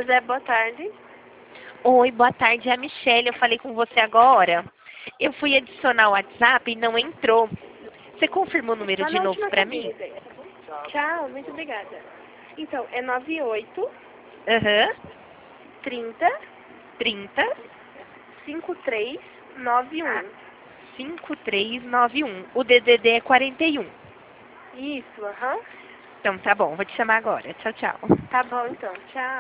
José, boa tarde. Oi, boa tarde, é a Michelle. Eu falei com você agora. Eu fui adicionar o WhatsApp e não entrou. Você confirma o número Só de na novo última pra cabine, mim? ideia, tá bom? Tchau, muito obrigada. Então, é 98 Aham. 30 30 5391. 5391. O DDD é 41. Isso, aham. Então tá bom, vou te chamar agora. Tchau, tchau. Tá bom então, tchau.